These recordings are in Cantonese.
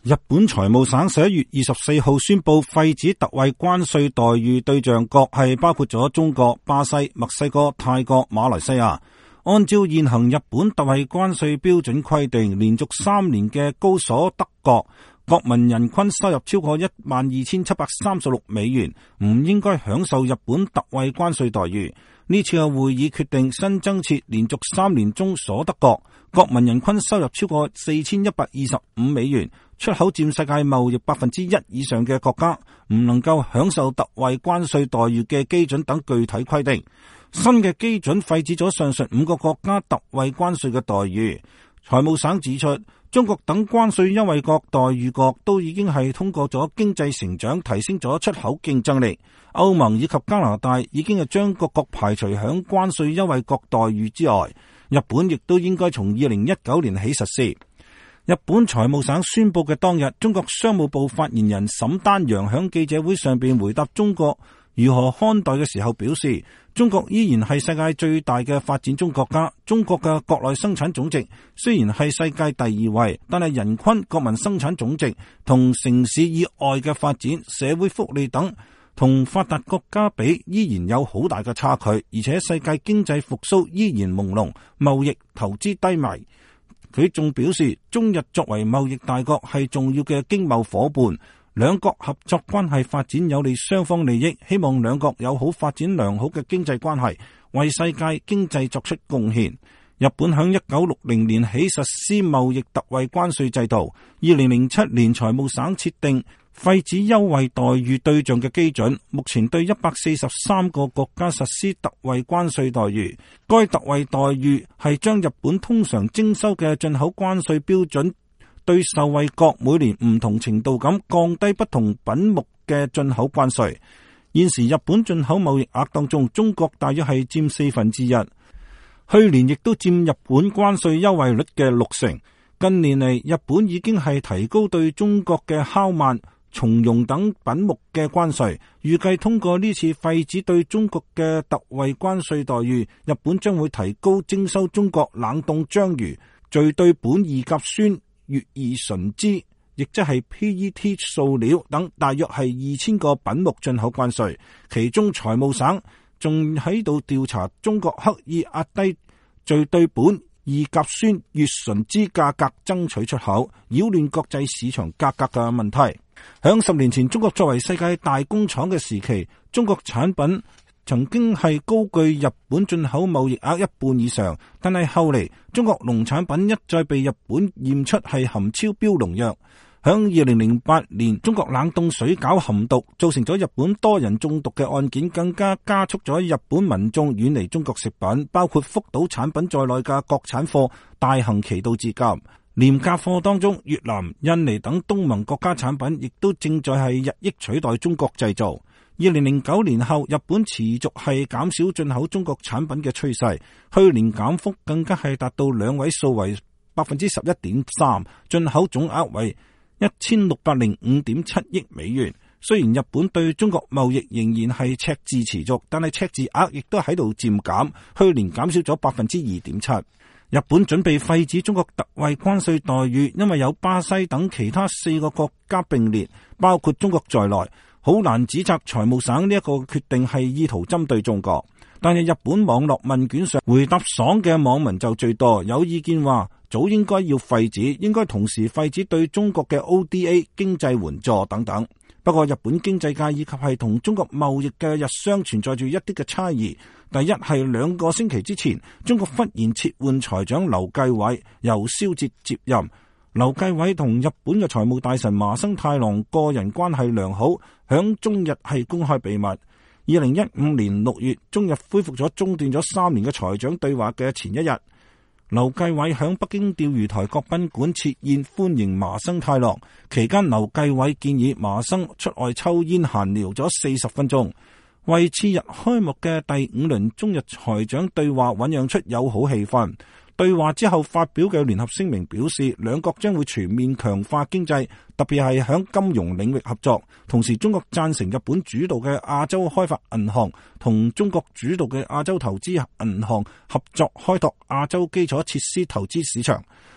日本財務省11月24號宣布廢止特惠關稅待遇對象國係包括咗中國、巴西、墨西哥、泰國、馬來西亞。按照現行日本特惠關稅標準規定，連續3年嘅高所得國國民人均收入超過12,736美元，唔應該享受日本特惠關稅待遇。呢次嘅會議決定新增設連續3年中所得國國民人均收入超過4,125美元，出口佔世界貿易1%以上嘅國家，唔能夠享受特惠關稅待遇嘅基準等具體規定。新嘅基準廢止咗上述5個國家特惠關稅嘅待遇。財務省指出，中國等關稅優惠國待遇國都已經係通過咗經濟成長，提升咗出口競爭力。歐盟以及加拿大已經係將各國排除響關稅優惠國待遇之外。日本亦都應該從2019年起實施。日本財務省宣布嘅當日，中國商務部發言人沈丹陽響記者會上邊回答中國如何看待嘅時候表示，中國依然係世界最大嘅發展中國家。中國嘅國內生產總值雖然係世界第2位，但係人均國民生產總值同城市以外嘅發展、社會福利等同發達國家比依然有好大嘅差距，而且世界經濟復甦依然朦朧，貿易投資低迷。佢仲表示，中日作為貿易大國係重要嘅經貿夥伴，兩國合作關係發展有利雙方利益，希望兩國有好發展良好嘅經濟關係，為世界經濟作出貢獻。日本響1960年起實施貿易特惠關稅制度，2007年財務省設定廢止優惠待遇對象嘅基準，目前對143個國家實施特惠關稅待遇。該特惠待遇係將日本通常徵收嘅進口關稅標準對受惠國每年唔同程度咁降低不同品目嘅進口關稅。現時日本進口貿易額當中，中國大約係佔1/4，去年亦都佔日本關稅優惠率嘅60%。近年嚟，日本已經係提高對中國嘅烤鰻、松茸等品目嘅關稅，預計通過呢次廢止對中國嘅特惠關稅待遇，日本將會提高徵收中國冷凍章魚、聚對苯二甲酸乙二醇酯，亦即係 PET 塑料等大約係2000個品目進口關稅。其中財務省仲喺度調查中國刻意壓低聚對苯二甲酸乙醇酯價格，爭取出口，擾亂國際市場價格嘅問題。響10年前，中國作為世界大工廠嘅時期，中國產品曾經係高居日本進口貿易額一半以上，但係後嚟中國農產品一再被日本驗出係含超標農藥。響2008年，中國冷凍水餃含毒，造成咗日本多人中毒嘅案件，更加速咗日本民眾遠離中國食品，包括福島產品在內嘅國產貨大行其道至今。廉價貨當中，越南、印尼等東盟國家產品亦都正在係日益取代中國製造。2009年後，日本持續係減少進口中國產品嘅趨勢，去年減幅更加係達到2位數為 11.3%， 進口總額為1605.7億美元。雖然日本對中國貿易仍然係赤字持續，但係赤字額亦都喺度漸減，去年減少咗 2.7%。日本準備廢止中國特惠關稅待遇，因為有巴西等其他4個國家並列，包括中國在內，好難指責財務省呢一個決定係意圖針對中國。但係日本網絡問卷上回答爽嘅網民就最多，有意見話早應該要廢止，應該同時廢止對中國嘅 ODA 經濟援助等等。不過日本經濟界以及係同中國貿易嘅日商存在住一啲嘅差異。第一係2個星期之前，中國忽然撤換財長劉繼偉，由蕭捷接任。劉繼偉同日本嘅財務大臣麻生太郎個人關係良好，響中日係公開秘密。2015年6月，中日恢復咗中斷咗3年嘅財長對話嘅前一日，劉繼偉響北京釣魚台國賓館設宴歡迎麻生太郎，期間劉繼偉建議麻生出外抽煙閒聊咗40分鐘，為次日開幕嘅第5輪中日財長對話醞釀出友好氣氛。對話之後發表嘅聯合聲明表示，兩國將會全面強化經濟，特別係響金融領域合作。同時，中國贊成日本主導嘅亞洲開發銀行同中國主導嘅亞洲投資銀行合作，開拓亞洲基礎設施投資市場。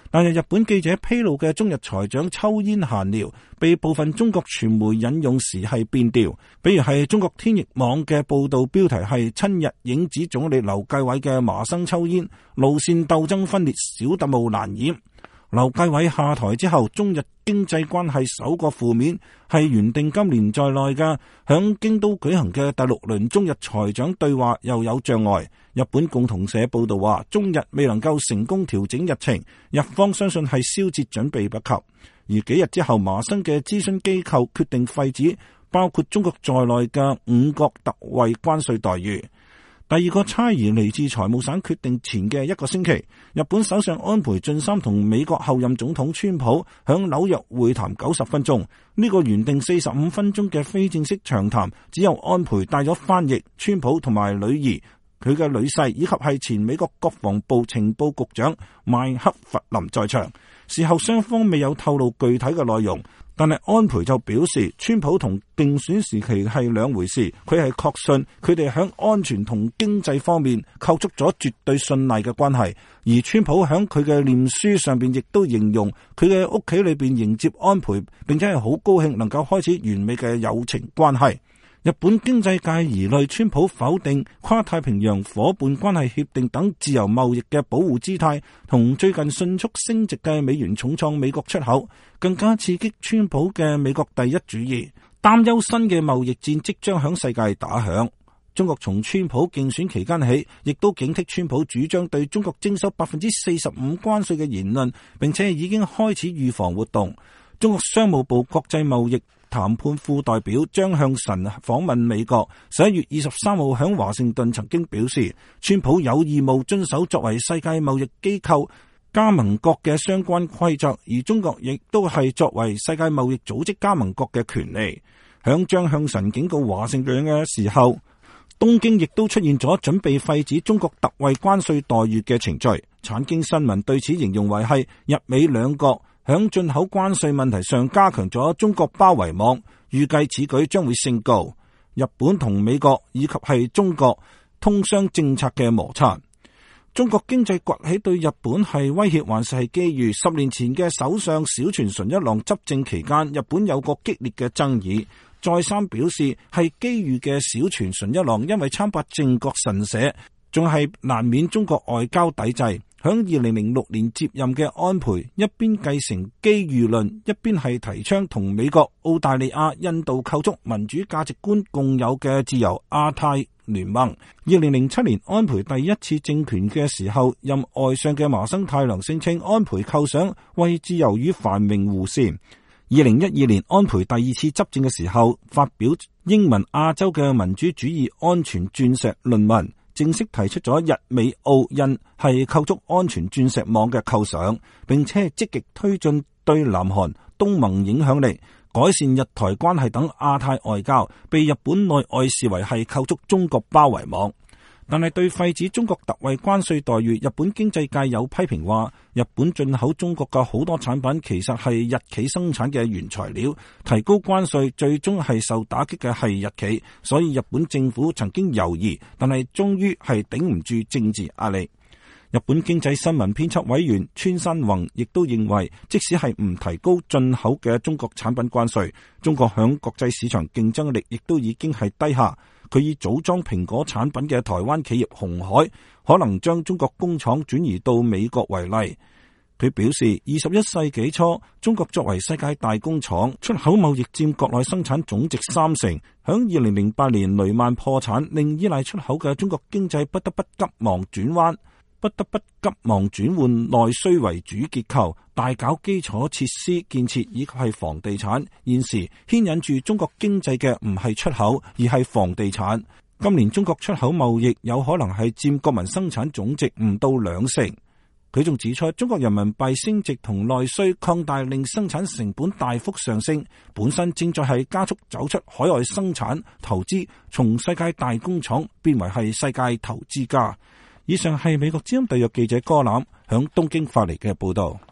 但係日本記者披露嘅中日財長秋煙閒聊，被部分中國傳媒引用時係變調，比如係中國天翼網嘅報道標題係親日影子總理劉繼偉嘅麻生抽煙，路線鬥爭分裂，小特務難掩。劉繼偉下台之後，中日經濟關係首個負面係原定今年在內嘅響京都舉行嘅第6輪中日財長對話又有障礙。日本共同社報道話，中日未能夠成功調整日程，日方相信係燒節準備不及。而幾日之後，麻生嘅諮詢機構決定廢止包括中國在內嘅5國特惠關稅待遇。第二個差異嚟自財務省決定前嘅1個星期，日本首相安倍晉三同美國後任總統川普響紐約會談90分鐘。呢個原定45分鐘嘅非正式長談，只有安倍帶咗翻譯、川普同埋女兒、佢嘅女婿以及係前美國國防部情報局長麥克弗林在場。事後雙方未有透露具體嘅內容。但係安倍就表示，川普同競選時期係兩回事，佢係確信佢哋喺安全同經濟方面構築咗絕對信賴嘅關係。而川普喺佢嘅臉書上邊亦都形容佢嘅屋企裏邊迎接安倍，並且係好高興能夠開始完美嘅友情關係。日本經濟界疑慮川普否定跨太平洋夥伴關係協定等自由貿易嘅保護姿態，同最近迅速升值嘅美元重創美國出口，更加刺激川普嘅美國第一主義，擔憂新嘅貿易戰即將響世界打響。中國從川普競選期間起，亦都警惕川普主張對中國徵收45%關稅嘅言論，並且已經開始預防活動。中國商務部國際貿易談判副代表張向晨訪問美國，11月23號響華盛頓曾經表示，川普有義務遵守作為世界貿易機構加盟國嘅相關規則，而中國亦都係作為世界貿易組織加盟國嘅權利。響張向晨警告華盛頓嘅時候，東京亦都出現咗準備廢止中國特惠關稅待遇嘅程序。產經新聞對此形容為係日美兩國響進口關稅問題上加強咗中國包圍網，預計此舉將會升高日本同美國以及係中國通商政策嘅摩擦。中國經濟崛起對日本係威脅還是係機遇？10年前嘅首相小泉純一郎執政期間，日本有個激烈嘅爭議，再三表示係機遇嘅小泉純一郎因為參拜靖國神社，仲係難免中國外交抵制。響2006年接任嘅安倍，一邊繼承機遇論，一邊係提倡同美國、澳大利亞、印度構築民主價值觀共有嘅自由亞太聯盟。2007年安倍第一次政權嘅時候，任外相嘅麻生太郎聲稱安倍構想為自由與繁榮護線。2012年安倍第二次執政嘅時候，發表英文亞洲嘅民主主義安全鑽石論文，正式提出咗日美澳印係構築安全鑽石網嘅構想，並且積極推進對南韓、東盟影響力、改善日台關係等亞太外交，被日本內外視為係構築中國包圍網。但係對廢止中國特惠關稅待遇，日本經濟界有批評話，日本進口中國嘅好多產品其實係日企生產嘅原材料，提高關稅最終係受打擊嘅係日企，所以日本政府曾經猶豫，但係終於係頂唔住政治壓力。日本經濟新聞編輯委員川山宏亦都認為，即使係唔提高進口嘅中國產品關稅，中國響國際市場競爭力亦都已經係低下。佢以組裝蘋果產品嘅台灣企業鴻海可能將中國工廠轉移到美國為例。佢表示，21世紀初，中國作為世界大工廠，出口貿易佔國內生產總值30%。響2008年雷曼破產，令依賴出口嘅中國經濟不得不急忙轉換內需為主結構，大搞基礎設施建設以及係房地產。現時牽引住中國經濟嘅唔係出口，而係房地產。今年中國出口貿易有可能係佔國民生產總值唔到2%。佢仲指出，中國人民幣升值同內需擴大，令生產成本大幅上升，本身正在係加速走出海外生產投資，從世界大工廠變為係世界投資家。以上係美國之音特約記者柯南響東京發嚟嘅報道。